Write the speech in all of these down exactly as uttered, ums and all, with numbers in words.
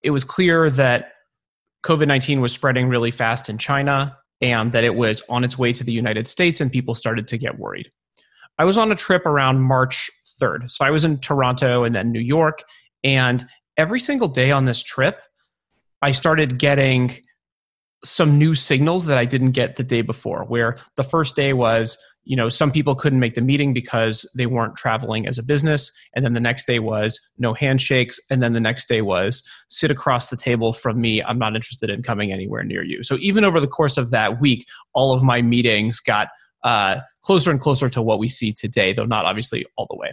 it was clear that COVID nineteen was spreading really fast in China and that it was on its way to the United States, and people started to get worried. I was on a trip around March third. So I was in Toronto and then New York, and every single day on this trip, I started getting some new signals that I didn't get the day before, where the first day was, you know, some people couldn't make the meeting because they weren't traveling as a business. And then the next day was no handshakes. And then the next day was sit across the table from me. I'm not interested in coming anywhere near you. So even over the course of that week, all of my meetings got uh, closer and closer to what we see today, though not obviously all the way.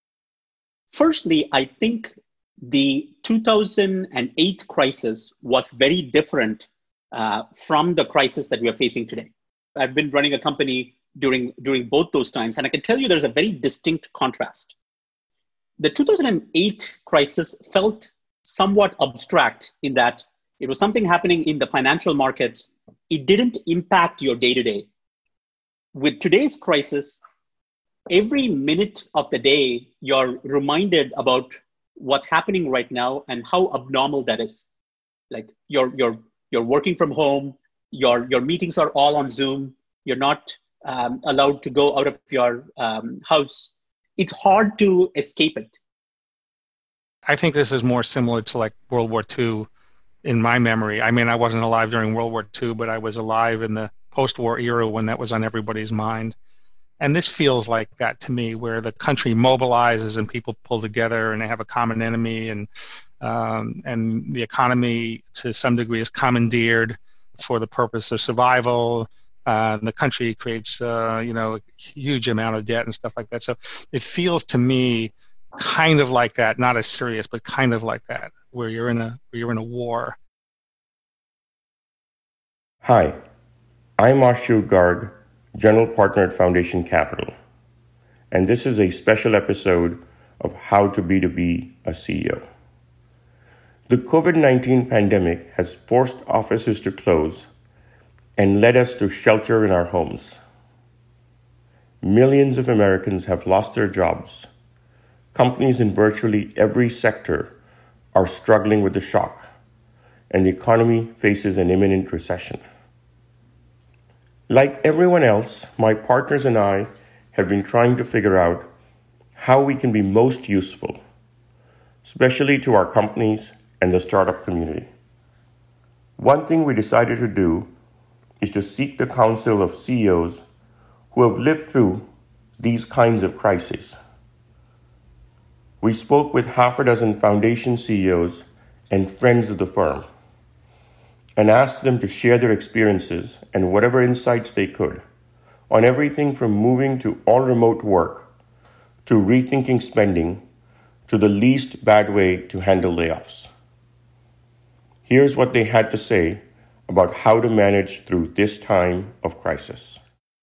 Firstly, I think the two thousand eight crisis was very different uh, from the crisis that we are facing today. I've been running a company during, during both those times, and I can tell you there's a very distinct contrast. The two thousand eight crisis felt somewhat abstract in that it was something happening in the financial markets. It didn't impact your day-to-day. With today's crisis, every minute of the day, you're reminded about what's happening right now and how abnormal that is. Like you're you're you're working from home, your your meetings are all on Zoom, you're not um, allowed to go out of your um, house. It's hard to escape it. I think this is more similar to like World War Two in my memory. I mean, I wasn't alive during World War Two, but I was alive in the post-war era when that was on everybody's mind. And this feels like that to me, where the country mobilizes and people pull together and they have a common enemy, and um, and the economy to some degree is commandeered for the purpose of survival. Uh, and the country creates, uh, you know, a huge amount of debt and stuff like that. So it feels to me kind of like that, not as serious, but kind of like that, where you're in a where you're in a war. Hi, I'm Ashu Garg, General Partner at Foundation Capital, and this is a special episode of How to B two B a C E O. The COVID nineteen pandemic has forced offices to close and led us to shelter in our homes. Millions of Americans have lost their jobs. Companies in virtually every sector are struggling with the shock, and the economy faces an imminent recession. Like everyone else, my partners and I have been trying to figure out how we can be most useful, especially to our companies and the startup community. One thing we decided to do is to seek the counsel of C E Os who have lived through these kinds of crises. We spoke with half a dozen foundation C E Os and friends of the firm and asked them to share their experiences and whatever insights they could on everything from moving to all remote work to rethinking spending to the least bad way to handle layoffs. Here's what they had to say about how to manage through this time of crisis.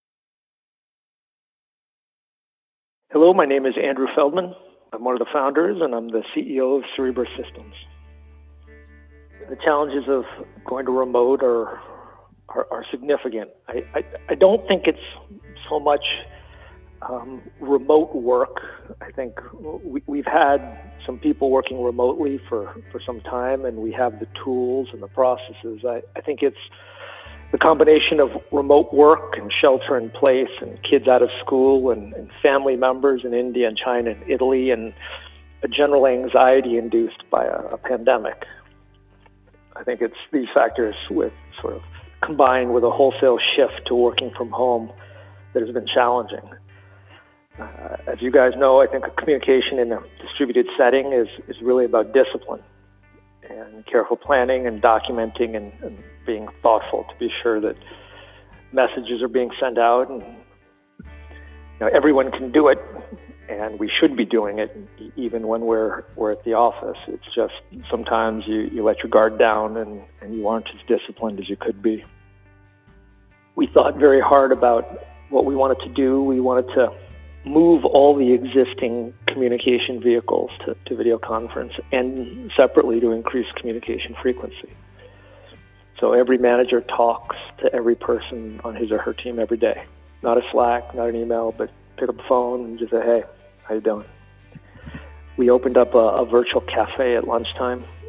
Hello, my name is Andrew Feldman. I'm one of the founders, and I'm the C E O of Cerebras Systems. The challenges of going to remote are are, are significant. I, I, I don't think it's so much um, remote work. I think we, we've had some people working remotely for, for some time, and we have the tools and the processes. I, I think it's the combination of remote work and shelter in place and kids out of school and, and family members in India and China and Italy and a general anxiety induced by a, a pandemic. I think it's these factors with sort of combined with a wholesale shift to working from home that has been challenging. Uh, as you guys know, I think communication in a distributed setting is, is really about discipline and careful planning and documenting and, and being thoughtful to be sure that messages are being sent out. And you know, everyone can do it, and we should be doing it even when we're we're at the office. It's just sometimes you, you let your guard down and, and you aren't as disciplined as you could be. We thought very hard about what we wanted to do. We wanted to move all the existing communication vehicles to, to video conference and separately to increase communication frequency. So every manager talks to every person on his or her team every day. Not a Slack, not an email, but pick up the phone and just say, hey, how you doing? We opened up a, a virtual cafe at lunchtime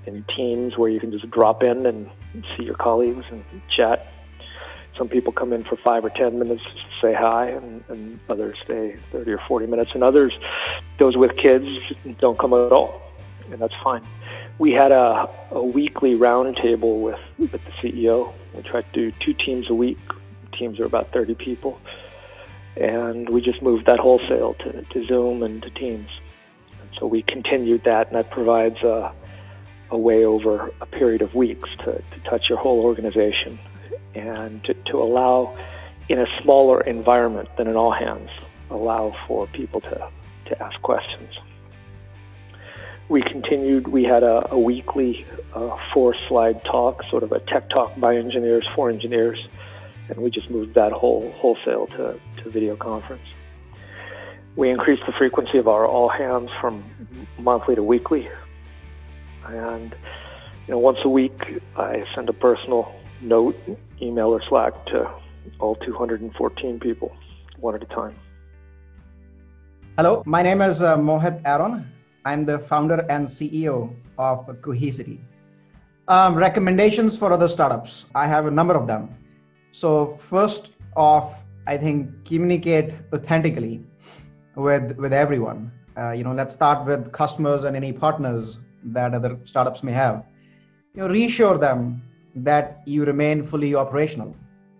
in Teams where you can just drop in and see your colleagues and chat. Some people come in for five or ten minutes to say hi, and, and others stay thirty or forty minutes. And others, those with kids, don't come at all, and that's fine. We had a, a weekly roundtable with, with the C E O. We tried to do two teams a week. Teams are about thirty people. And we just moved that wholesale to, to Zoom and to Teams. And so we continued that, and that provides a, a way over a period of weeks to, to touch your whole organization and to, to allow, in a smaller environment than an all hands, allow for people to, to ask questions. We continued, we had a, a weekly uh, four slide talk, sort of a tech talk by engineers for engineers, and we just moved that whole wholesale to, to video conference. We increased the frequency of our all hands from monthly to weekly. And you know, once a week, I send a personal note, email or Slack to all two hundred fourteen people, one at a time. Hello, my name is uh, Mohit Aaron. I'm the founder and C E O of Cohesity. Um, recommendations for other startups. I have a number of them. So first off, I think communicate authentically with, with everyone. Uh, you know, let's start with customers and any partners that other startups may have. You know, reassure them that you remain fully operational.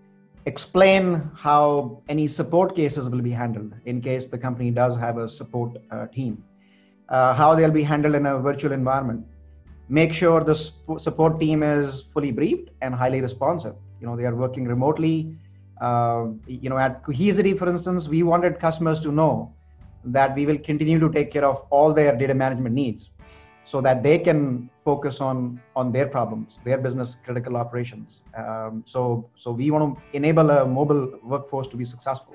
Explain how any support cases will be handled in case the company does have a support uh, team. Uh, how they'll be handled in a virtual environment. Make sure the sp- support team is fully briefed and highly responsive. You know, they are working remotely. Uh, you know, at Cohesity, for instance, we wanted customers to know that we will continue to take care of all their data management needs so that they can focus on, on their problems, their business critical operations. Um, so, so we want to enable a mobile workforce to be successful.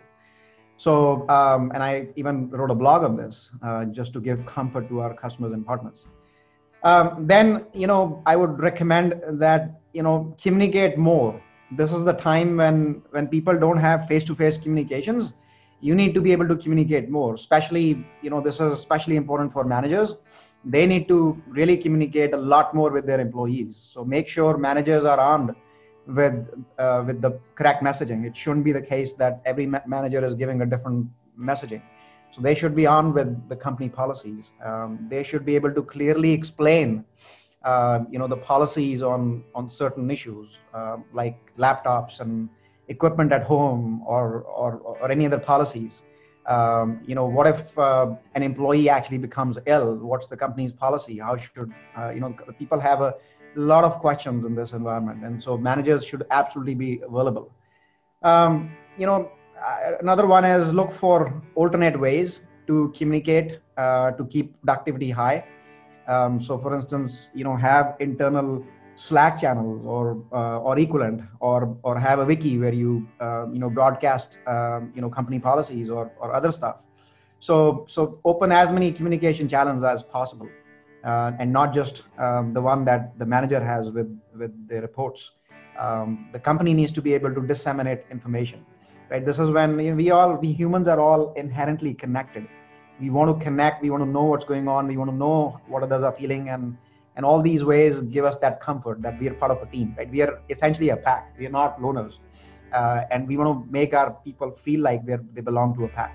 So, um, and I even wrote a blog on this uh, just to give comfort to our customers and partners. Um, then, you know, I would recommend that, you know, communicate more. This is the time when, when people don't have face-to-face communications. You need to be able to communicate more, especially, you know, this is especially important for managers. They need to really communicate a lot more with their employees. So make sure managers are armed with uh, with the correct messaging. It shouldn't be the case that every ma- manager is giving a different messaging. So they should be armed with the company policies. Um, they should be able to clearly explain, uh, you know, the policies on on certain issues uh, like laptops and equipment at home or or, or any other policies. Um, you know, what if uh, an employee actually becomes ill? What's the company's policy? How should, uh, you know, people have a lot of questions in this environment. And so managers should absolutely be available. Um, you know, another one is look for alternate ways to communicate, uh, to keep productivity high. Um, so for instance, you know, have internal Slack channels or uh, or equivalent, or or have a wiki where you uh, you know broadcast um, you know company policies or or other stuff. So so open as many communication channels as possible, uh, and not just um, the one that the manager has with with their reports. Um, the company needs to be able to disseminate information, right? This is when you know, we all we humans are all inherently connected. We want to connect. We want to know what's going on. We want to know what others are feeling, and And all these ways give us that comfort that we are part of a team, right? We are essentially a pack. We are not loners. Uh, and we want to make our people feel like they they belong to a pack.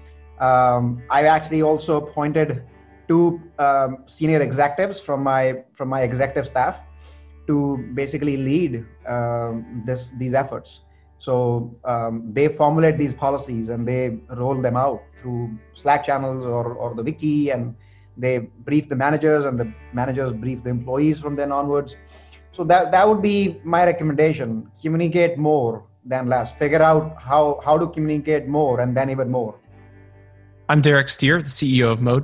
Um, I've actually also appointed two um, senior executives from my from my executive staff to basically lead um, this these efforts. So um, they formulate these policies and they roll them out through Slack channels or or the wiki, and they brief the managers and the managers brief the employees from then onwards. So that, that would be my recommendation. Communicate more than less. Figure out how, how to communicate more and then even more. I'm Derek Stier, the C E O of Mode.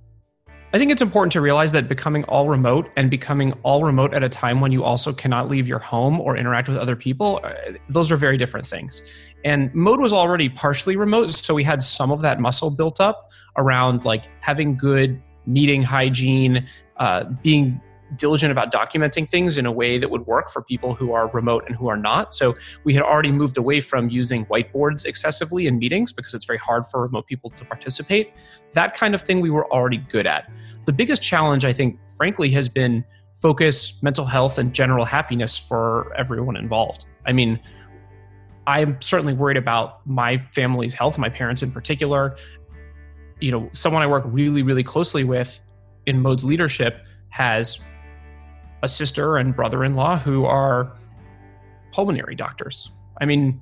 I think it's important to realize that becoming all remote and becoming all remote at a time when you also cannot leave your home or interact with other people, those are very different things. And Mode was already partially remote, so we had some of that muscle built up around like having good meeting hygiene, uh, being diligent about documenting things in a way that would work for people who are remote and who are not. So we had already moved away from using whiteboards excessively in meetings because it's very hard for remote people to participate. That kind of thing we were already good at. The biggest challenge, I think, frankly, has been focus, mental health, and general happiness for everyone involved. I mean, I'm certainly worried about my family's health, my parents in particular. You know, someone I work really, really closely with in Mode's leadership has a sister and brother-in-law who are pulmonary doctors. I mean,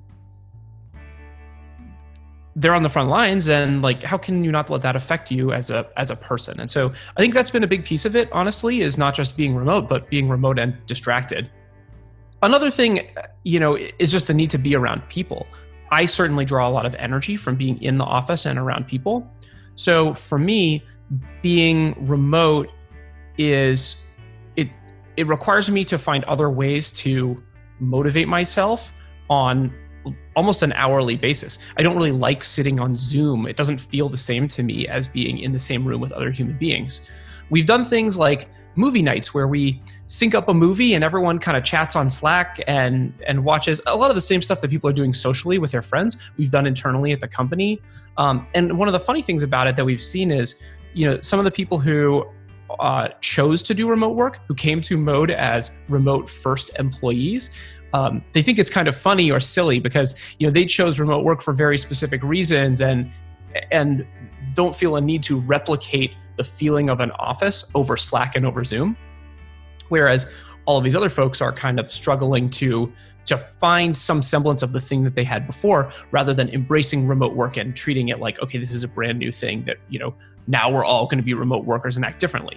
they're on the front lines, and like, how can you not let that affect you as a as a person? And so I think that's been a big piece of it, honestly, is not just being remote, but being remote and distracted. Another thing, you know, is just the need to be around people. I certainly draw a lot of energy from being in the office and around people. So for me, being remote is, it it requires me to find other ways to motivate myself on almost an hourly basis. I don't really like sitting on Zoom. It doesn't feel the same to me as being in the same room with other human beings. We've done things like movie nights where we sync up a movie and everyone kind of chats on Slack and and watches a lot of the same stuff that people are doing socially with their friends. We've done internally at the company. Um, and one of the funny things about it that we've seen is, you know, some of the people who uh, chose to do remote work, who came to Mode as remote first employees, Um, they think it's kind of funny or silly because, you know, they chose remote work for very specific reasons and and don't feel a need to replicate the feeling of an office over Slack and over Zoom. Whereas all of these other folks are kind of struggling to to find some semblance of the thing that they had before, rather than embracing remote work and treating it like, okay, this is a brand new thing that, you know, now we're all going to be remote workers and act differently.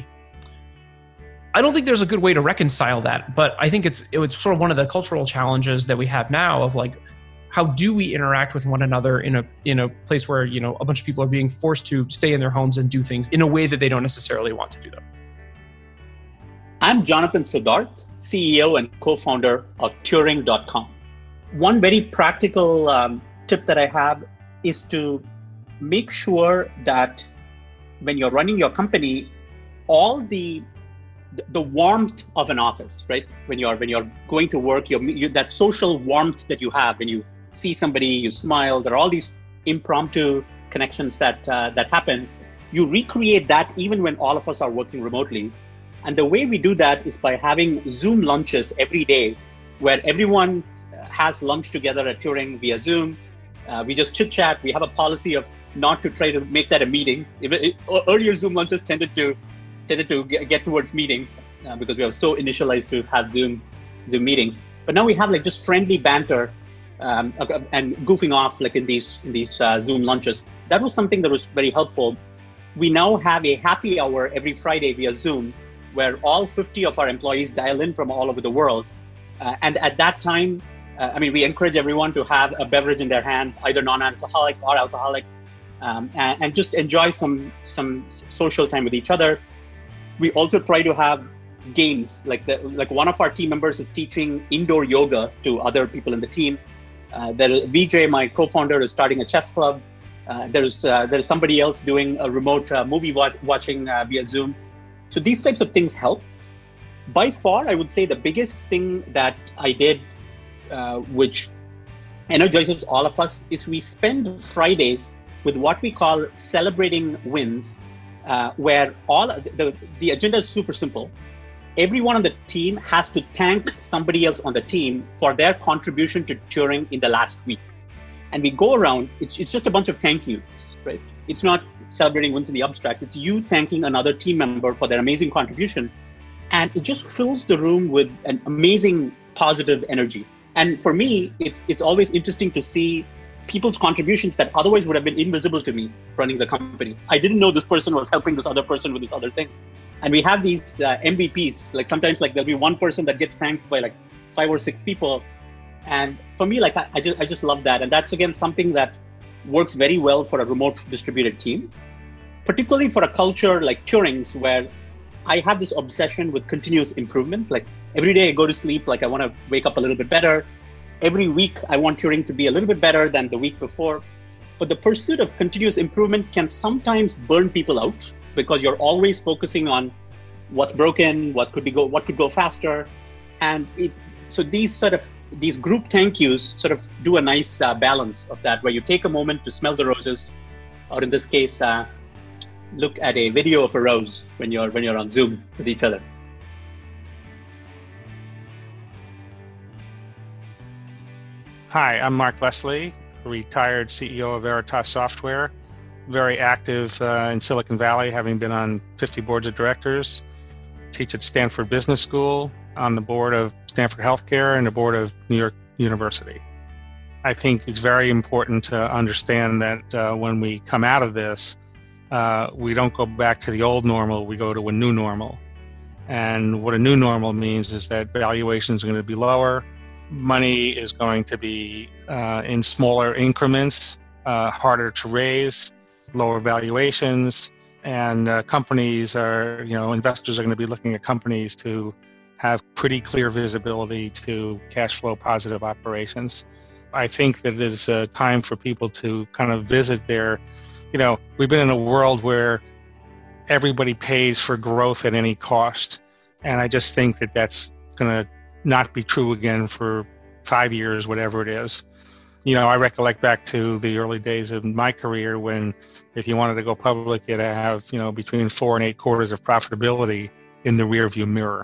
I don't think there's a good way to reconcile that, but I think it's it's sort of one of the cultural challenges that we have now of like, how do we interact with one another in a in a place where, you know, a bunch of people are being forced to stay in their homes and do things in a way that they don't necessarily want to do them. I'm Jonathan Siddharth, C E O and co-founder of Turing dot com. One very practical um, tip that I have is to make sure that when you're running your company, all the the warmth of an office, right? When you're when you're going to work, you're, you, that social warmth that you have when you see somebody, you smile. There are all these impromptu connections that uh, that happen. You recreate that even when all of us are working remotely. And the way we do that is by having Zoom lunches every day, where everyone has lunch together at Turing via Zoom. Uh, we just chit chat. We have a policy of not to try to make that a meeting. It, it, earlier Zoom lunches tended to tended to get, get towards meetings uh, because we are so initialized to have Zoom Zoom meetings. But now we have like just friendly banter um, and goofing off like in these in these uh, Zoom lunches. That was something that was very helpful. We now have a happy hour every Friday via Zoom, where all fifty of our employees dial in from all over the world. Uh, and at that time, uh, I mean, we encourage everyone to have a beverage in their hand, either non-alcoholic or alcoholic, um, and, and just enjoy some some social time with each other. We also try to have games, like the, like one of our team members is teaching indoor yoga to other people in the team. Uh, there, V J, my co-founder, is starting a chess club. Uh, there's uh, there's somebody else doing a remote uh, movie wa- watching uh, via Zoom. So these types of things help. By far, I would say the biggest thing that I did, uh, which energizes all of us, is we spend Fridays with what we call celebrating wins, uh, where all the, the agenda is super simple. Everyone on the team has to thank somebody else on the team for their contribution to Turing in the last week. And we go around, it's, it's just a bunch of thank yous, right? It's not celebrating wins in the abstract. It's you thanking another team member for their amazing contribution. And it just fills the room with an amazing positive energy. And for me, it's it's always interesting to see people's contributions that otherwise would have been invisible to me running the company. I didn't know this person was helping this other person with this other thing. And we have these uh, M V Ps, like sometimes like there'll be one person that gets thanked by like five or six people. And for me, like I, I just I just love that. And that's again something that works very well for a remote distributed team, particularly for a culture like Turing's, where I have this obsession with continuous improvement. Like every day I go to sleep, like I want to wake up a little bit better. Every week I want Turing to be a little bit better than the week before. But the pursuit of continuous improvement can sometimes burn people out because you're always focusing on what's broken, what could be go, what could go faster. And it, so these sort of these group thank yous sort of do a nice uh, balance of that, where you take a moment to smell the roses, or in this case, uh, look at a video of a rose when you're when you're on Zoom with each other. Hi, I'm Mark Leslie, retired C E O of Veritas Software, very active uh, in Silicon Valley, having been on fifty boards of directors, teach at Stanford Business School, on the board of Stanford Healthcare and the board of New York University. I think it's very important to understand that uh, when we come out of this, uh, we don't go back to the old normal, we go to a new normal. And what a new normal means is that valuations are going to be lower, money is going to be uh, in smaller increments, uh, harder to raise, lower valuations, and uh, companies are, you know, investors are going to be looking at companies to have pretty clear visibility to cash flow positive operations. I think that it is a time for people to kind of visit their, you know, we've been in a world where everybody pays for growth at any cost. And I just think that that's going to not be true again for five years, whatever it is. You know, I recollect back to the early days of my career when if you wanted to go public, you had to have, you know, between four and eight quarters of profitability in the rearview mirror.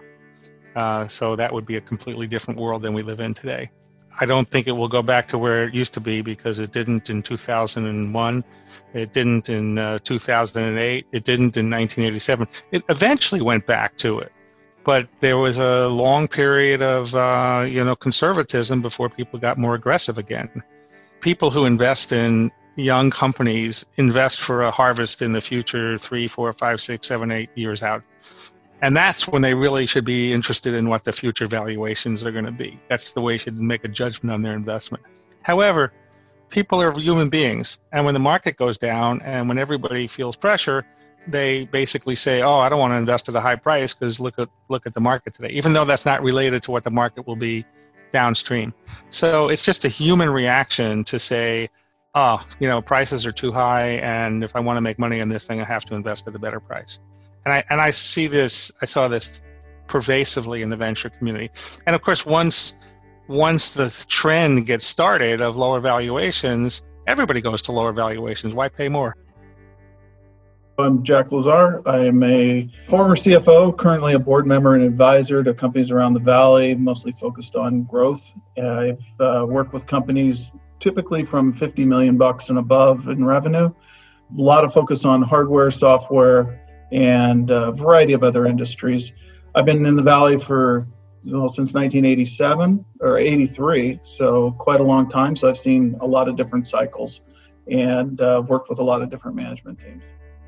Uh, so that would be a completely different world than we live in today. I don't think it will go back to where it used to be because it didn't in two thousand one, it didn't in uh, two thousand eight, it didn't in nineteen eighty-seven. It eventually went back to it, but there was a long period of uh, you know conservatism before people got more aggressive again. People who invest in young companies invest for a harvest in the future, three, four, five, six, seven, eight years out. And that's when they really should be interested in what the future valuations are going to be. That's the way you should make a judgment on their investment. However, people are human beings. And when the market goes down and when everybody feels pressure, they basically say, oh, I don't want to invest at a high price because look at look at the market today, even though that's not related to what the market will be downstream. So it's just a human reaction to say, oh, you know, prices are too high. And if I want to make money on this thing, I have to invest at a better price. And I and I see this, I saw this pervasively in the venture community. And of course, once once the trend gets started of lower valuations, everybody goes to lower valuations. Why pay more? I'm Jack Lazar. I am a former C F O, currently a board member and advisor to companies around the Valley, mostly focused on growth. I've uh, worked with companies typically from fifty million bucks and above in revenue. A lot of focus on hardware, software, and a variety of other industries. I've been in the Valley for well, since nineteen eighty-seven or eighty-three, so quite a long time. So I've seen a lot of different cycles and uh, worked with a lot of different management teams.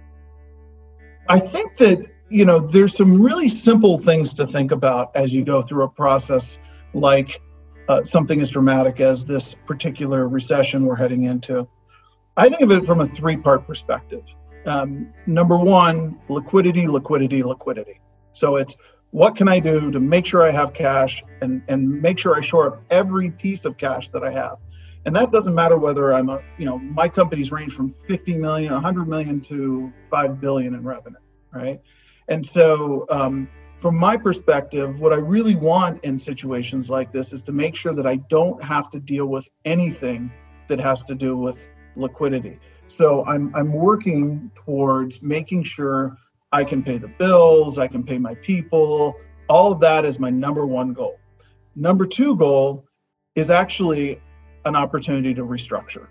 I think that, you know, there's some really simple things to think about as you go through a process like uh, something as dramatic as this particular recession we're heading into. I think of it from a three-part perspective. Um, number one, liquidity, liquidity, liquidity. So it's what can I do to make sure I have cash and, and make sure I shore up every piece of cash that I have. And that doesn't matter whether I'm a, you know, my companies range from fifty million, one hundred million to five billion in revenue, right? And so um, from my perspective, what I really want in situations like this is to make sure that I don't have to deal with anything that has to do with liquidity. So I'm I'm working towards making sure I can pay the bills, I can pay my people. All of that is my number one goal. Number two goal is actually an opportunity to restructure.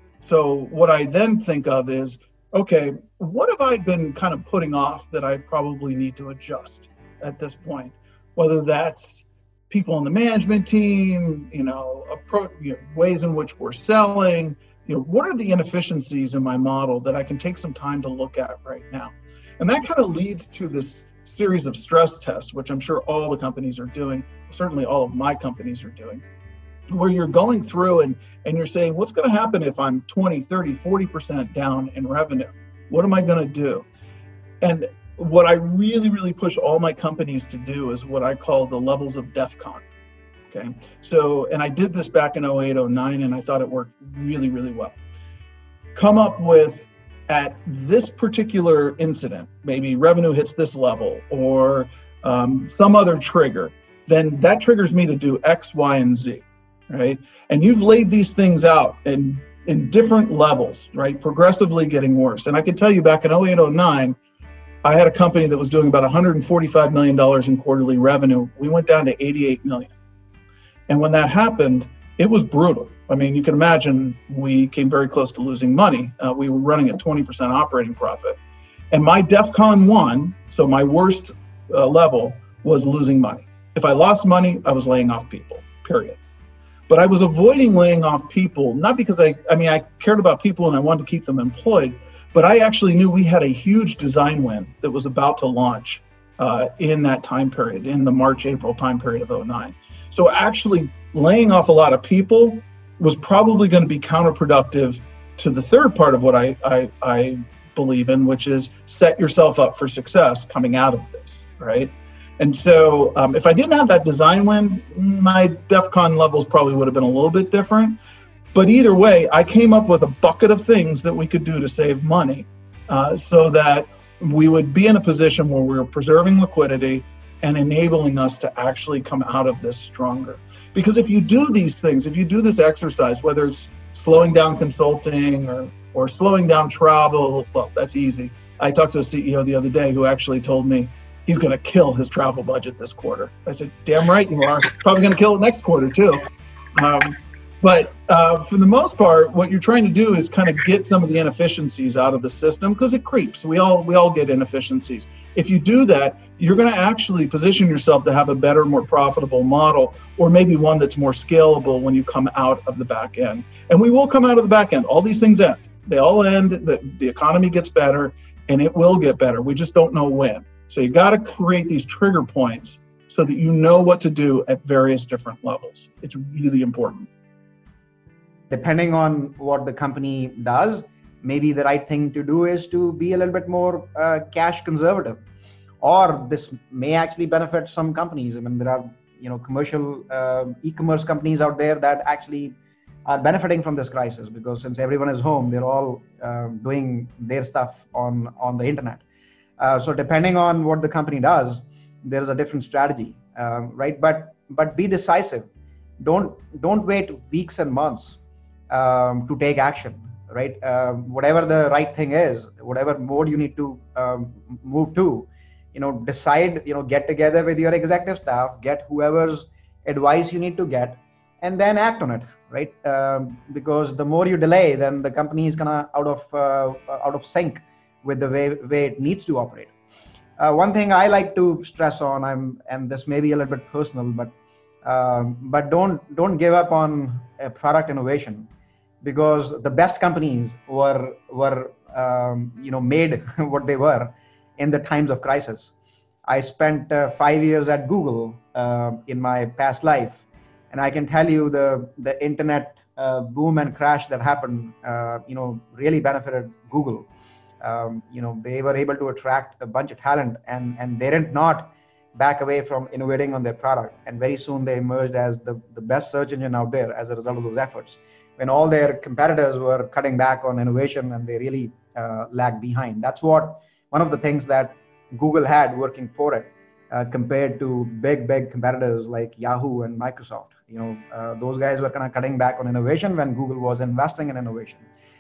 So what I then think of is, okay, what have I been kind of putting off that I probably need to adjust at this point? Whether that's people on the management team, you know, approach, you know, ways in which we're selling, you know, what are the inefficiencies in my model that I can take some time to look at right now? And that kind of leads to this series of stress tests, which I'm sure all the companies are doing, certainly all of my companies are doing, where you're going through and, and you're saying, what's going to happen if I'm twenty, thirty, forty percent down in revenue? What am I going to do? And what I really, really push all my companies to do is what I call the levels of DEFCON. Okay. So, and I did this back in oh eight, oh nine, and I thought it worked really, really well. Come up with, at this particular incident, maybe revenue hits this level or um, some other trigger, then that triggers me to do X, Y, and Z, right? And you've laid these things out in, in different levels, right? Progressively getting worse. And I can tell you back in oh eight, oh nine, I had a company that was doing about one hundred forty-five million dollars in quarterly revenue. We went down to eighty-eight million dollars. And when that happened, it was brutal. I mean, you can imagine we came very close to losing money. Uh, we were running at twenty percent operating profit. And my DEFCON one, so my worst uh, level, was losing money. If I lost money, I was laying off people, period. But I was avoiding laying off people, not because I, I mean, I cared about people and I wanted to keep them employed, but I actually knew we had a huge design win that was about to launch uh, in that time period, in the March, April time period of oh nine. So actually laying off a lot of people was probably going to be counterproductive to the third part of what I, I, I believe in, which is set yourself up for success coming out of this, right? And so um, if I didn't have that design win, my DEFCON levels probably would have been a little bit different. But either way, I came up with a bucket of things that we could do to save money uh, so that we would be in a position where we were preserving liquidity and enabling us to actually come out of this stronger. Because if you do these things, if you do this exercise, whether it's slowing down consulting or, or slowing down travel, well, that's easy. I talked to a C E O the other day who actually told me he's going to kill his travel budget this quarter. I said, damn right you are. Probably going to kill it next quarter too. Um, but uh, for the most part, what you're trying to do is kind of get some of the inefficiencies out of the system because it creeps. We all we all get inefficiencies. If you do that, you're going to actually position yourself to have a better, more profitable model, or maybe one that's more scalable when you come out of the back end. And we will come out of the back end. All these things end. They all end. The, the economy gets better, and it will get better. We just don't know when. So you got to create these trigger points so that you know what to do at various different levels. It's really important. Depending on what the company does, maybe the right thing to do is to be a little bit more uh, cash conservative. Or this may actually benefit some companies. I mean, there are, you know, commercial uh, e-commerce companies out there that actually are benefiting from this crisis because since everyone is home, they're all uh, doing their stuff on, on the internet. Uh, so depending on what the company does, there's a different strategy, uh, right? But but be decisive. Don't don't wait weeks and months um, to take action, right? Um, whatever the right thing is, whatever mode you need to um, move to, you know, decide. You know, get together with your executive staff, get whoever's advice you need to get, and then act on it, right? Um, because the more you delay, then the company is gonna out of uh, out of sync with the way, way it needs to operate. Uh, one thing I like to stress on, I'm, and this may be a little bit personal, but um, but don't don't give up on a product innovation, because the best companies were were um, you know made what they were in the times of crisis. I spent uh, five years at Google uh, in my past life, and I can tell you the the internet uh, boom and crash that happened, uh, you know, really benefited Google. Um, you know, they were able to attract a bunch of talent, and, and they did not back away from innovating on their product. And very soon they emerged as the, the best search engine out there as a result of those efforts. When all their competitors were cutting back on innovation and they really uh, lagged behind. That's what one of the things that Google had working for it uh, compared to big, big competitors like Yahoo and Microsoft. You know, uh, those guys were kind of cutting back on innovation when Google was investing in innovation.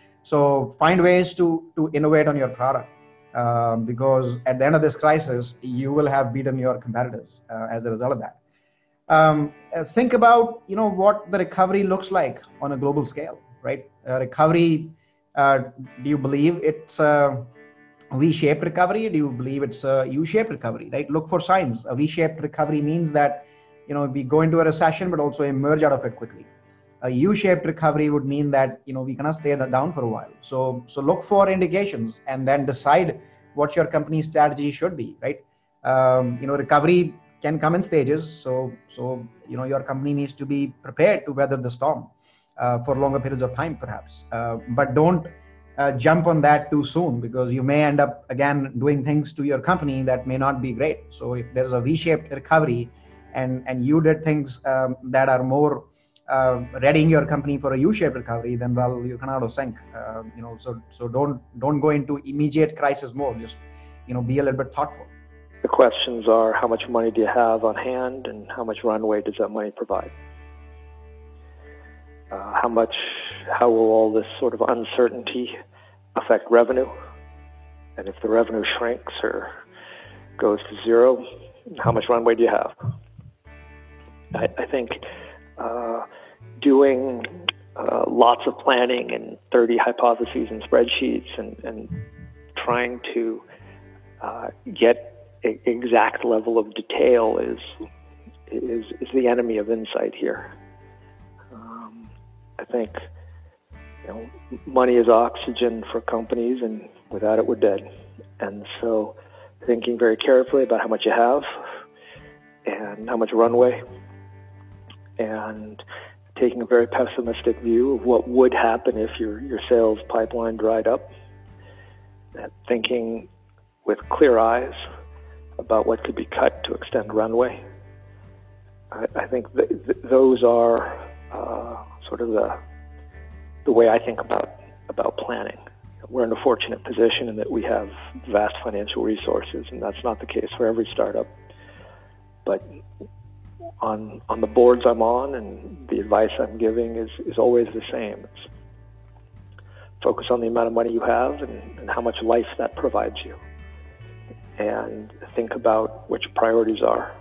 So find ways to, to innovate on your product uh, because at the end of this crisis, you will have beaten your competitors uh, as a result of that. Um, think about, you know, what the recovery looks like on a global scale, right? Uh, recovery, uh, do you believe it's a V-shaped recovery? Do you believe it's a U-shaped recovery, right? Look for signs. A V-shaped recovery means that, you know, we go into a recession, but also emerge out of it quickly. A U-shaped recovery would mean that, you know, we cannot stay down for a while. So, so look for indications and then decide what your company's strategy should be, right? Um, you know, recovery can come in stages. So, so, you know, your company needs to be prepared to weather the storm uh, for longer periods of time, perhaps. Uh, but don't uh, jump on that too soon, because you may end up, again, doing things to your company that may not be great. So if there's a V-shaped recovery and, and you did things um, that are more Uh, readying your company for a U-shaped recovery, then well, you come out of sync. Uh, you know, so so don't don't go into immediate crisis mode. Just you know, be a little bit thoughtful. The questions are: how much money do you have on hand, and how much runway does that money provide? Uh, how much? How will all this sort of uncertainty affect revenue? And if the revenue shrinks or goes to zero, how much runway do you have? I, I think. Uh, doing uh, lots of planning and thirty hypotheses and spreadsheets and, and trying to uh, get an exact level of detail is, is, is the enemy of insight here. Um, I think, you know, money is oxygen for companies, and without it, we're dead. And so thinking very carefully about how much you have and how much runway, and taking a very pessimistic view of what would happen if your, your sales pipeline dried up, and thinking with clear eyes about what could be cut to extend runway. I, I think th- th- those are uh, sort of the the way I think about about planning. We're in a fortunate position in that we have vast financial resources, and that's not the case for every startup. But on on the boards I'm on, and the advice I'm giving is, is always the same. It's focus on the amount of money you have and, and how much life that provides you. And think about what your priorities are.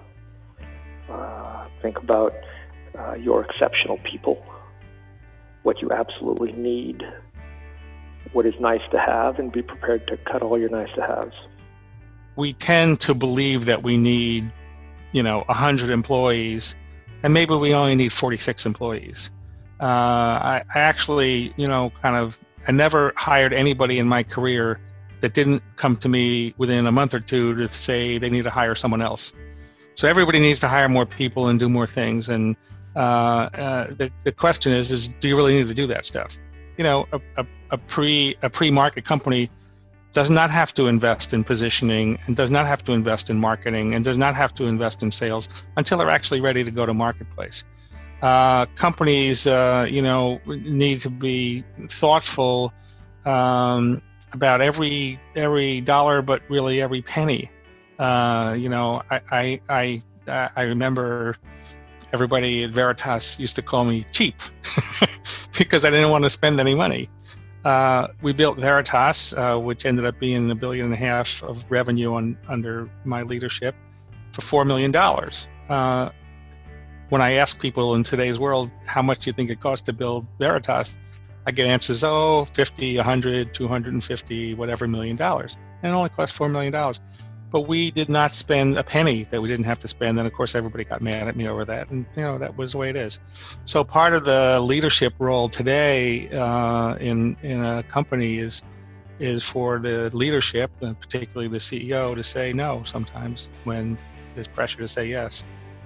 Uh, think about uh, your exceptional people, what you absolutely need, what is nice to have, and be prepared to cut all your nice to haves. We tend to believe that we need, you know, one hundred employees, and maybe we only need forty-six employees. Uh, I, I actually, you know, kind of, I never hired anybody in my career that didn't come to me within a month or two to say they need to hire someone else. So everybody needs to hire more people and do more things. And uh, uh, the, the question is, is do you really need to do that stuff? You know, a, a, a pre a pre-market company does not have to invest in positioning, and does not have to invest in marketing, and does not have to invest in sales until they're actually ready to go to marketplace. Uh, companies, uh, you know, need to be thoughtful um, about every every dollar, but really every penny. Uh, you know, I I I, I remember everybody at Veritas used to call me cheap because I didn't want to spend any money. Uh, we built Veritas, uh, which ended up being a billion and a half of revenue on, under my leadership, for four million dollars. Uh, when I ask people in today's world, how much do you think it costs to build Veritas? I get answers, oh, fifty, one hundred, two hundred fifty, whatever million dollars. And it only cost four million dollars. But we did not spend a penny that we didn't have to spend. And of course, everybody got mad at me over that. And, you know, that was the way it is. So part of the leadership role today uh, in in a company is is for the leadership, and particularly the C E O, to say no sometimes when there's pressure to say yes.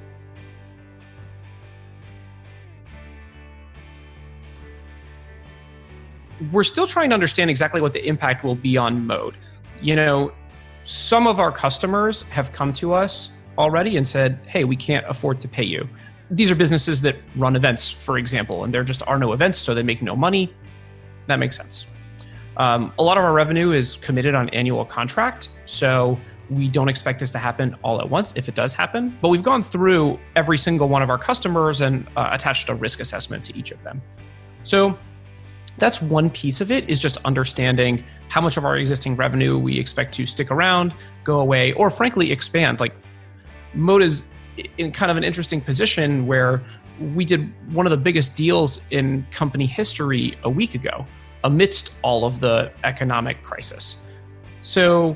We're still trying to understand exactly what the impact will be on Mode. You know, some of our customers have come to us already and said, hey, we can't afford to pay you. These are businesses that run events, for example, and there just are no events, so they make no money. That makes sense. Um, a lot of our revenue is committed on annual contract, so we don't expect this to happen all at once if it does happen. But we've gone through every single one of our customers and uh, attached a risk assessment to each of them. So that's one piece of it, is just understanding how much of our existing revenue we expect to stick around, go away, or frankly expand. Like, Mode is in kind of an interesting position where we did one of the biggest deals in company history a week ago amidst all of the economic crisis. So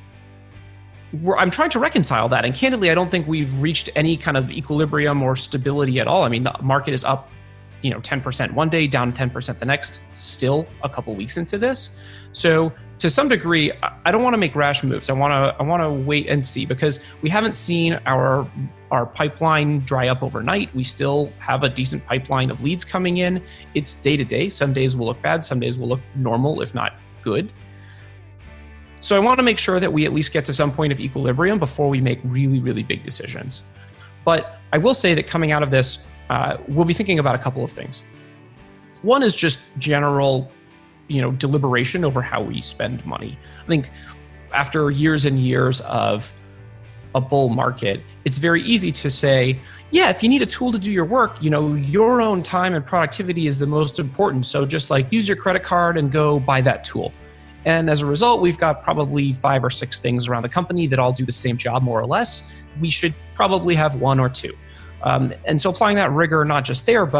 we're, I'm trying to reconcile that. And candidly, I don't think we've reached any kind of equilibrium or stability at all. I mean, the market is up, you know, ten percent one day, down ten percent the next, still a couple weeks into this. So to some degree, I don't want to make rash moves. I want to I want to wait and see, because we haven't seen our our pipeline dry up overnight. We still have a decent pipeline of leads coming in. It's day to day. Some days will look bad, some days will look normal, if not good. So I want to make sure that we at least get to some point of equilibrium before we make really, really big decisions. But I will say that coming out of this, Uh, we'll be thinking about a couple of things. One is just general, you know, deliberation over how we spend money. I think after years and years of a bull market, it's very easy to say, yeah, if you need a tool to do your work, you know, your own time and productivity is the most important. So just like use your credit card and go buy that tool. And as a result, we've got probably five or six things around the company that all do the same job, more or less. We should probably have one or two. Um, and so applying that rigor, not just there, but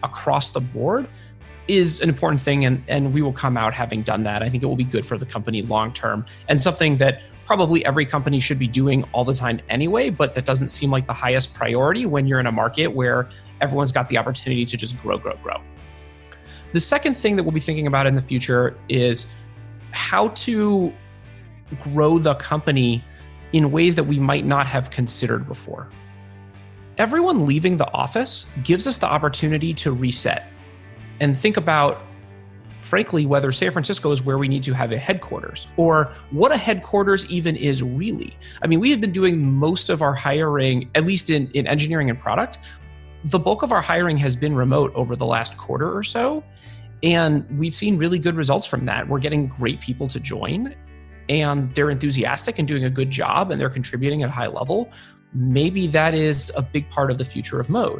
across the board is an important thing, and, and we will come out having done that. I think it will be good for the company long term, and something that probably every company should be doing all the time anyway, but that doesn't seem like the highest priority when you're in a market where everyone's got the opportunity to just grow, grow, grow. The second thing that we'll be thinking about in the future is how to grow the company in ways that we might not have considered before. Everyone leaving the office gives us the opportunity to reset and think about, frankly, whether San Francisco is where we need to have a headquarters, or what a headquarters even is really. I mean, we have been doing most of our hiring, at least in, in engineering and product. The bulk of our hiring has been remote over the last quarter or so, and we've seen really good results from that. We're getting great people to join, and they're enthusiastic and doing a good job, and they're contributing at a high level. Maybe that is a big part of the future of Mode.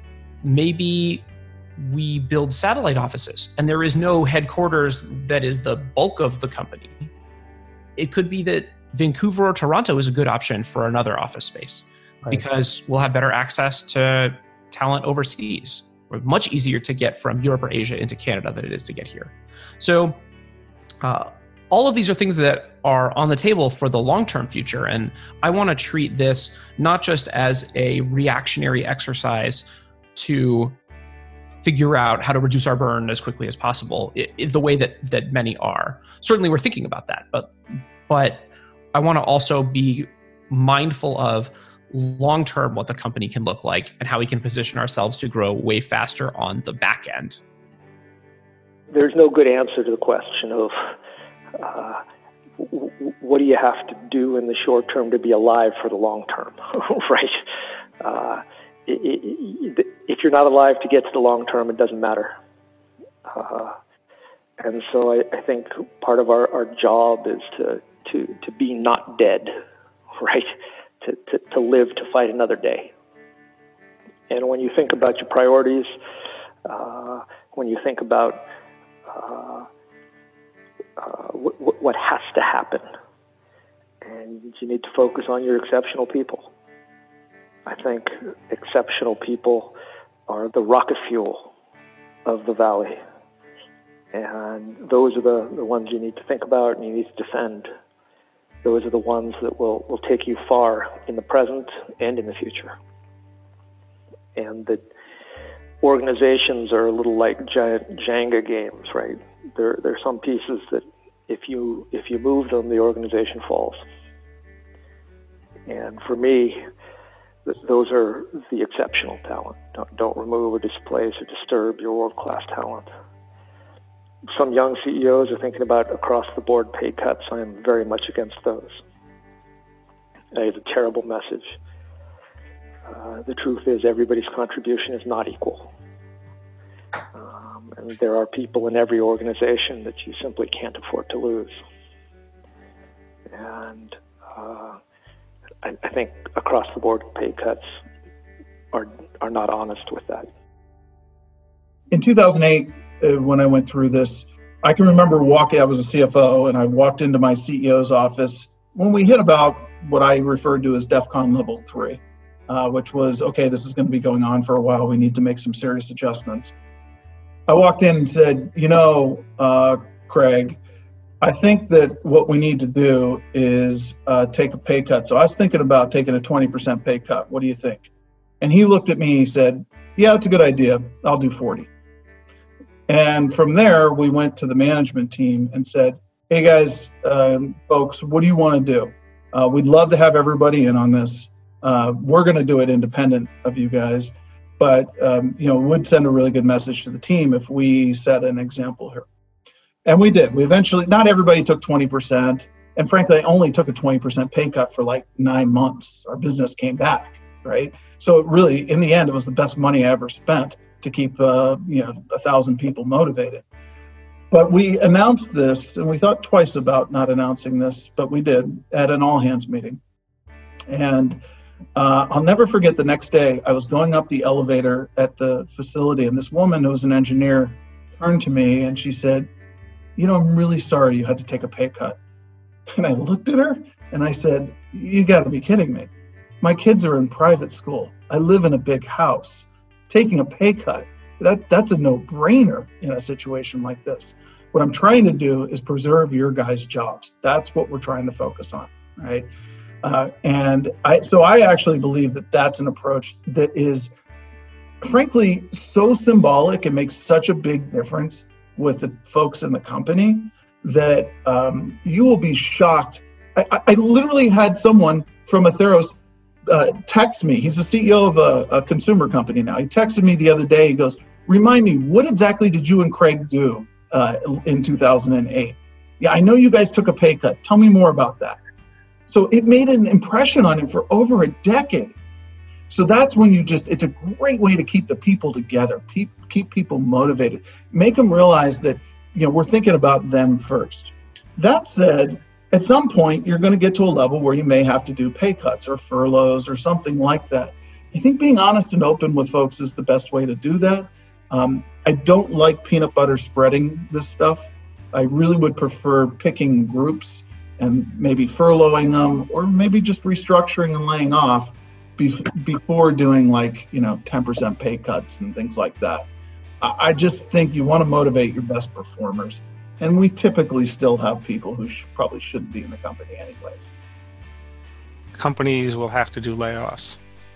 Maybe we build satellite offices and there is no headquarters that is the bulk of the company. It could be that Vancouver or Toronto is a good option for another office space, right? Because we'll have better access to talent overseas. Or much easier to get from Europe or Asia into Canada than it is to get here. So uh, all of these are things that are on the table for the long-term future. And I want to treat this not just as a reactionary exercise to figure out how to reduce our burn as quickly as possible, it, it, the way that that many are. Certainly we're thinking about that, but but I want to also be mindful of long-term what the company can look like and how we can position ourselves to grow way faster on the back end. There's no good answer to the question of uh, w- w- what do you have to do in the short term to be alive for the long term, right? Uh, If you're not alive to get to the long term, it doesn't matter. Uh, and so I, I think part of our, our job is to, to, to be not dead, right? To, to, to live to fight another day. And when you think about your priorities, uh, when you think about uh, uh, w- what has to happen, and you need to focus on your exceptional people. I think exceptional people are the rocket fuel of the Valley. And those are the, the ones you need to think about and you need to defend. Those are the ones that will, will take you far in the present and in the future. And that organizations are a little like giant Jenga games, right? There, there are some pieces that if you, if you move them, the organization falls. And for me, those are the exceptional talent. Don't, don't remove or displace or disturb your world-class talent. Some young C E Os are thinking about across-the-board pay cuts. I am very much against those. That is a terrible message. Uh, the truth is everybody's contribution is not equal. Um, and there are people in every organization that you simply can't afford to lose. And uh, I, I think across-the-board pay cuts are are not honest with that. In two thousand eight, uh, when I went through this, I can remember walking, I was a C F O, and I walked into my C E O's office when we hit about what I referred to as DEFCON level three, uh, which was, okay, this is going to be going on for a while. We need to make some serious adjustments. I walked in and said, you know, uh, Craig, I think that what we need to do is uh, take a pay cut. So I was thinking about taking a twenty percent pay cut. What do you think? And he looked at me and he said, yeah, that's a good idea. I'll do forty. And from there, we went to the management team and said, hey guys, um, folks, what do you want to do? Uh, we'd love to have everybody in on this. Uh, we're going to do it independent of you guys. But, um, you know, it would send a really good message to the team if we set an example here. And we did. We eventually, not everybody took twenty percent. And frankly, I only took a twenty percent pay cut for like nine months. Our business came back, right? So it really, in the end, it was the best money I ever spent to keep, uh, you know, a thousand people motivated. But we announced this, and we thought twice about not announcing this, but we did at an all-hands meeting. And uh, I'll never forget the next day, I was going up the elevator at the facility, and this woman who was an engineer turned to me, and she said, you know, I'm really sorry you had to take a pay cut. And I looked at her, and I said, you got to be kidding me. My kids are in private school. I live in a big house. Taking a pay cut That that's a no-brainer in a situation like this. What I'm trying to do is preserve your guys' jobs. That's what we're trying to focus on, right? Uh, and I, so I actually believe that that's an approach that is, frankly, so symbolic. It makes such a big difference with the folks in the company that um, you will be shocked. I, I literally had someone from Atheros uh, text me. He's the C E O of a, a consumer company now. He texted me the other day. He goes, "Remind me, what exactly did you and Craig do uh, in two thousand eight? Yeah, I know you guys took a pay cut. Tell me more about that." So it made an impression on him for over a decade. So that's when you just, it's a great way to keep the people together, keep, keep people motivated, make them realize that, you know, we're thinking about them first. That said, at some point, you're going to get to a level where you may have to do pay cuts or furloughs or something like that. I think being honest and open with folks is the best way to do that. Um, I don't like peanut butter spreading this stuff. I really would prefer picking groups and maybe furloughing them, or maybe just restructuring and laying off bef- before doing like, you know, ten percent pay cuts and things like that. I, I just think you want to motivate your best performers. And we typically still have people who sh- probably shouldn't be in the company anyways. Companies will have to do layoffs.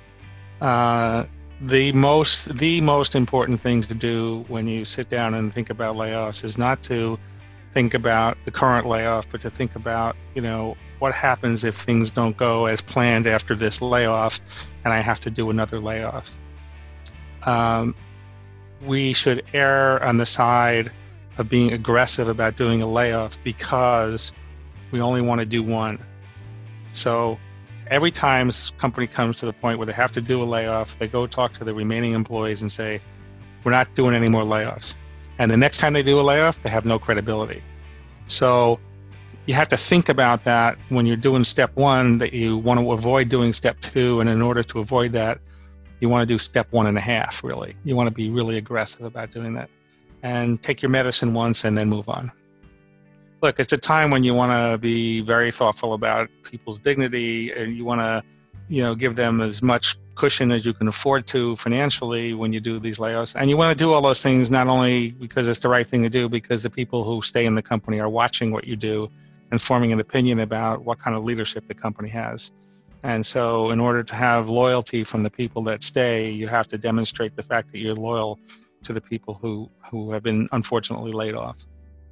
Uh, the most the most important thing to do when you sit down and think about layoffs is not to think about the current layoff, but to think about, you know, what happens if things don't go as planned after this layoff and I have to do another layoff. Um, we should err on the side of being aggressive about doing a layoff because we only want to do one. So every time a company comes to the point where they have to do a layoff, they go talk to the remaining employees and say, we're not doing any more layoffs. And the next time they do a layoff, they have no credibility. So you have to think about that when you're doing step one, that you want to avoid doing step two. And in order to avoid that, you want to do step one and a half, really. You want to be really aggressive about doing that. And take your medicine once and then move on. Look, it's a time when you want to be very thoughtful about people's dignity, and you want to, you know, give them as much cushion as you can afford to financially when you do these layoffs. And you want to do all those things not only because it's the right thing to do, because the people who stay in the company are watching what you do and forming an opinion about what kind of leadership the company has. And so in order to have loyalty from the people that stay, you have to demonstrate the fact that you're loyal to the people who, who have been unfortunately laid off.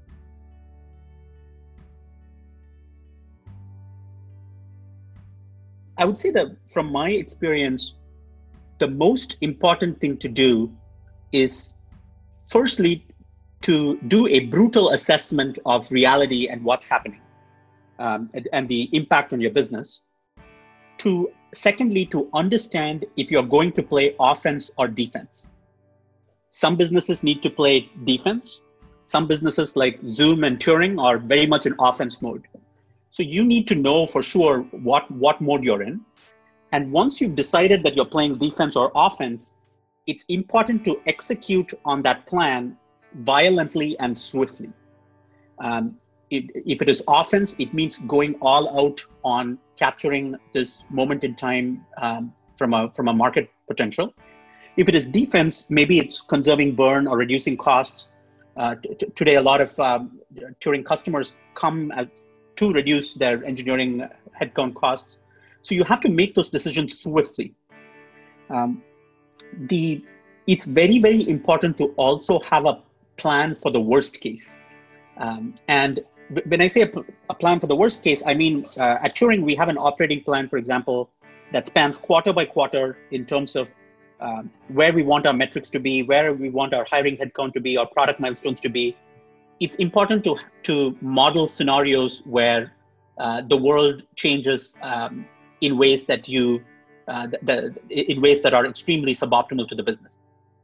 I would say that from my experience, the most important thing to do is firstly to do a brutal assessment of reality and what's happening um, and, and the impact on your business. To secondly, to understand if you're going to play offense or defense. Some businesses need to play defense. Some businesses like Zoom and Turing are very much in offense mode. So you need to know for sure what, what mode you're in. And once you've decided that you're playing defense or offense, it's important to execute on that plan violently and swiftly. Um, it, if it is offense, it means going all out on capturing this moment in time um, from a, from a market potential. If it is defense, maybe it's conserving burn or reducing costs. Uh, t- t- today, a lot of um, Turing customers come as to reduce their engineering headcount costs. So you have to make those decisions swiftly. Um, the, it's very, very important to also have a plan for the worst case. Um, and when I say a, a plan for the worst case, I mean, uh, at Turing, we have an operating plan, for example, that spans quarter by quarter in terms of um, where we want our metrics to be, where we want our hiring headcount to be, our product milestones to be. It's important to to model scenarios where uh, the world changes um, in ways that you, uh, the, the, in ways that are extremely suboptimal to the business.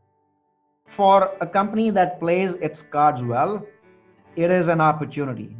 For a company that plays its cards well, it is an opportunity.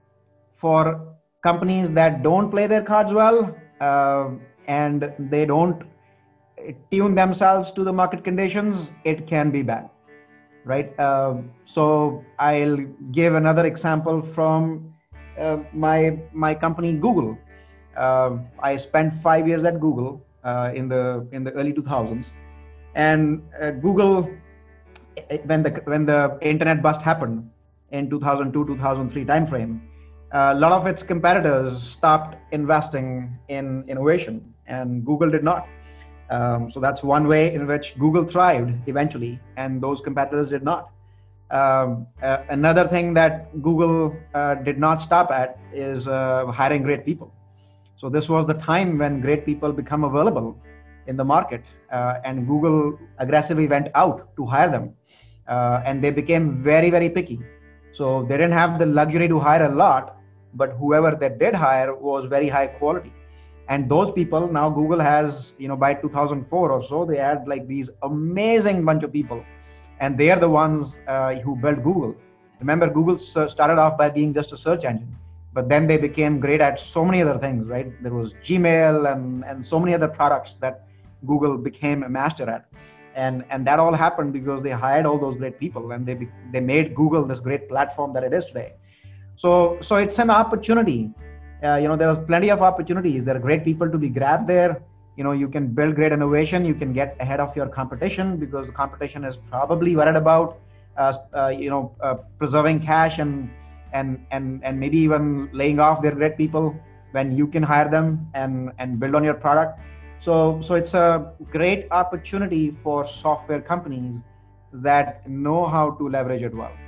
For companies that don't play their cards well uh, and they don't tune themselves to the market conditions, it can be bad. Right. Uh, so I'll give another example from uh, my my company, Google. Uh, I spent five years at Google uh, in the in the early two thousands, and uh, Google when the when the internet bust happened in two thousand two, two thousand three timeframe, a lot of its competitors stopped investing in innovation, and Google did not. Um, so that's one way in which Google thrived eventually, and those competitors did not. Um, uh, another thing that Google uh, did not stop at is uh, hiring great people. So this was the time when great people become available in the market, uh, and Google aggressively went out to hire them, uh, and they became very, very picky. So they didn't have the luxury to hire a lot, but whoever they did hire was very high quality. And those people, now Google has, you know, by two thousand four or so, they had like these amazing bunch of people. And they are the ones uh, who built Google. Remember, Google started off by being just a search engine, but then they became great at so many other things, right? There was Gmail and, and so many other products that Google became a master at. And, and that all happened because they hired all those great people, and they, they made Google this great platform that it is today. So, so it's an opportunity. Uh, you know, there's plenty of opportunities. There are great people to be grabbed there. You know, you can build great innovation. You can get ahead of your competition because the competition is probably worried about, uh, uh, you know, uh, preserving cash and and and and maybe even laying off their great people when you can hire them and and build on your product. So so it's a great opportunity for software companies that know how to leverage it well.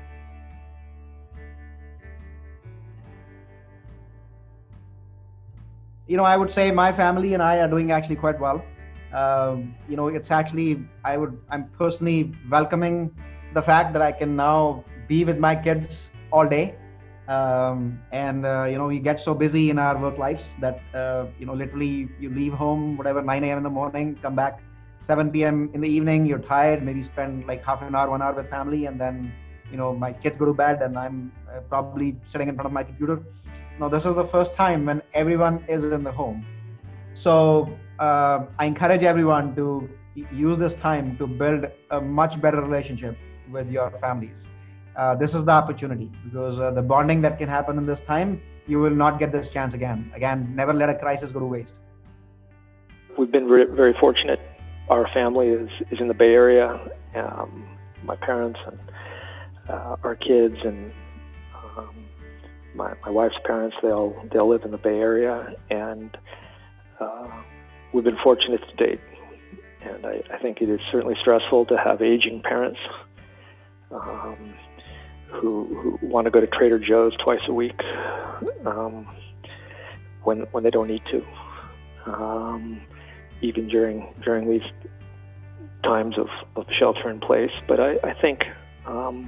You know, I would say my family and I are doing actually quite well. Um, you know, it's actually, I would, I'm personally welcoming the fact that I can now be with my kids all day. Um, and, uh, you know, we get so busy in our work lives that, uh, you know, literally you leave home, whatever, nine a.m. in the morning, come back seven p.m. in the evening, you're tired, maybe spend like half an hour, one hour with family. And then, you know, my kids go to bed and I'm uh, probably sitting in front of my computer. Now, this is the first time when everyone is in the home. So uh, I encourage everyone to use this time to build a much better relationship with your families. Uh, this is the opportunity because uh, the bonding that can happen in this time, you will not get this chance again. Again, never let a crisis go to waste. We've been re- very fortunate. Our family is, is in the Bay Area. Um, my parents and uh, our kids and um, My, my wife's parents, they'll they'll live in the Bay Area, and uh, we've been fortunate to date. And I, I think it is certainly stressful to have aging parents um, who who want to go to Trader Joe's twice a week um, when when they don't need to, um, even during during these times of, of shelter in place. But I, I think. Um,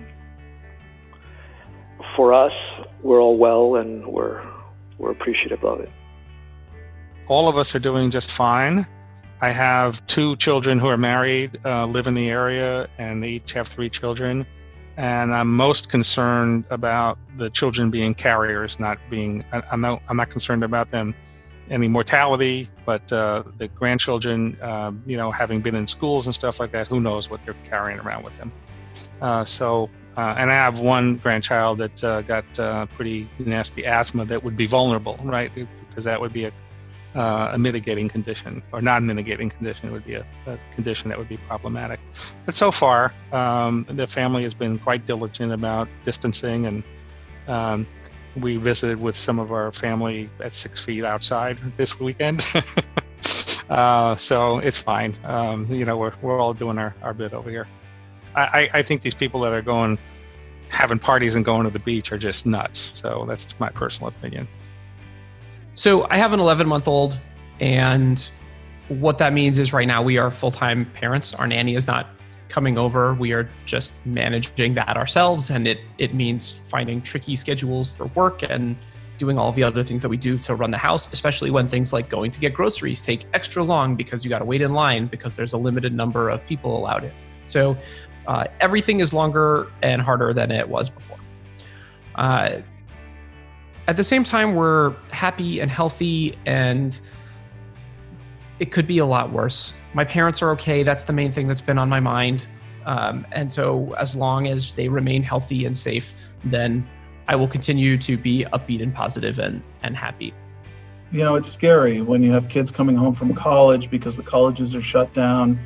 For us, we're all well, and we're we're appreciative of it. All of us are doing just fine. I have two children who are married, uh, live in the area, and they each have three children. And I'm most concerned about the children being carriers, not being. I'm not. I'm not concerned about them any mortality, but uh, the grandchildren, uh, you know, having been in schools and stuff like that, who knows what they're carrying around with them. Uh, so. Uh, and I have one grandchild that uh, got uh, pretty nasty asthma that would be vulnerable, right? Because that would be a, uh, a mitigating condition, or non-mitigating condition. It would be a, a condition that would be problematic. But so far, um, the family has been quite diligent about distancing, and um, we visited with some of our family at six feet outside this weekend. uh, so it's fine. Um, you know, we're we're all doing our, our bit over here. I, I think these people that are going, having parties and going to the beach are just nuts. So that's my personal opinion. So I have an eleven-month-old, and what that means is right now we are full-time parents. Our nanny is not coming over. We are just managing that ourselves, and it it means finding tricky schedules for work and doing all the other things that we do to run the house, especially when things like going to get groceries take extra long because you got to wait in line because there's a limited number of people allowed in. So Uh, everything is longer and harder than it was before. Uh, at the same time, we're happy and healthy, and it could be a lot worse. My parents are okay. That's the main thing that's been on my mind. Um, and so as long as they remain healthy and safe, then I will continue to be upbeat and positive and, and happy. You know, it's scary when you have kids coming home from college because the colleges are shut down,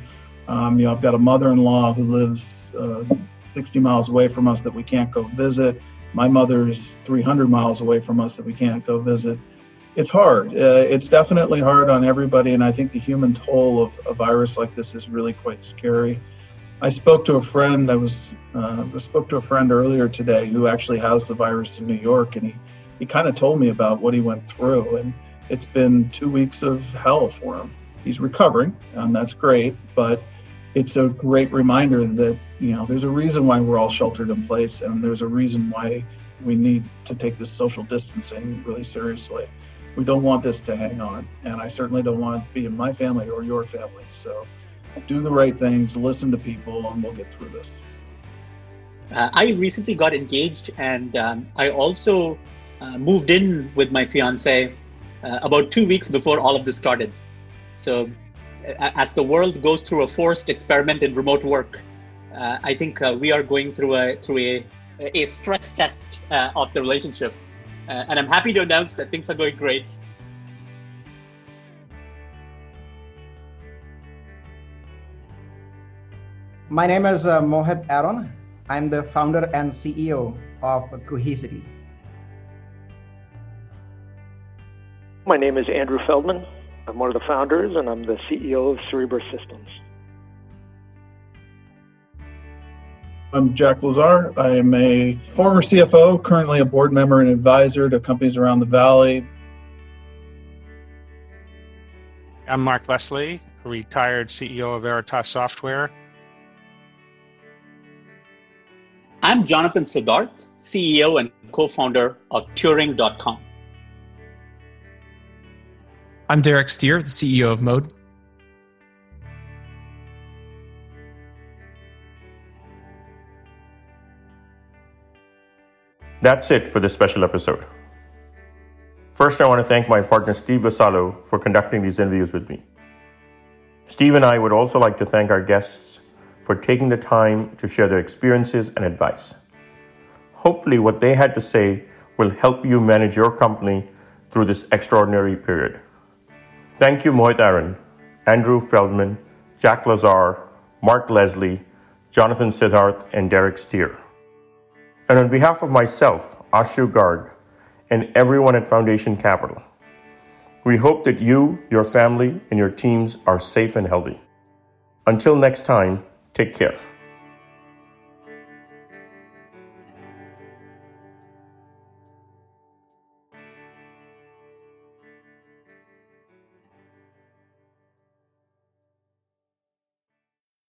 Um, you know, I've got a mother-in-law who lives uh, sixty miles away from us that we can't go visit. My mother's three hundred miles away from us that we can't go visit. It's hard. Uh, it's definitely hard on everybody, and I think the human toll of a virus like this is really quite scary. I spoke to a friend. I was uh, I spoke to a friend earlier today who actually has the virus in New York, and he, he kind of told me about what he went through, and it's been two weeks of hell for him. He's recovering, and that's great, but it's a great reminder that, you know, there's a reason why we're all sheltered in place, and there's a reason why we need to take this social distancing really seriously. We don't want this to hang on, and I certainly don't want it to be in my family or your family. So do the right things, listen to people, and we'll get through this. Uh, I recently got engaged, and um, I also uh, moved in with my fiance uh, about two weeks before all of this started. So uh, as the world goes through a forced experiment in remote work, uh, I think uh, we are going through a through a, a stress test uh, of the relationship. Uh, and I'm happy to announce that things are going great. My name is uh, Mohit Aaron. I'm the founder and C E O of Cohesity. My name is Andrew Feldman. I'm one of the founders, and I'm the C E O of Cerebras Systems. I'm Jack Lazar. I am a former C F O, currently a board member and advisor to companies around the Valley. I'm Mark Leslie, a retired C E O of Veritas Software. I'm Jonathan Siddharth, C E O and co-founder of Turing dot com. I'm Derek Steer, the C E O of Mode. That's it for this special episode. First, I want to thank my partner Steve Vassallo for conducting these interviews with me. Steve and I would also like to thank our guests for taking the time to share their experiences and advice. Hopefully, what they had to say will help you manage your company through this extraordinary period. Thank you, Mohit Aaron, Andrew Feldman, Jack Lazar, Mark Leslie, Jonathan Siddharth, and Derek Steer. And on behalf of myself, Ashu Garg, and everyone at Foundation Capital, we hope that you, your family, and your teams are safe and healthy. Until next time, take care.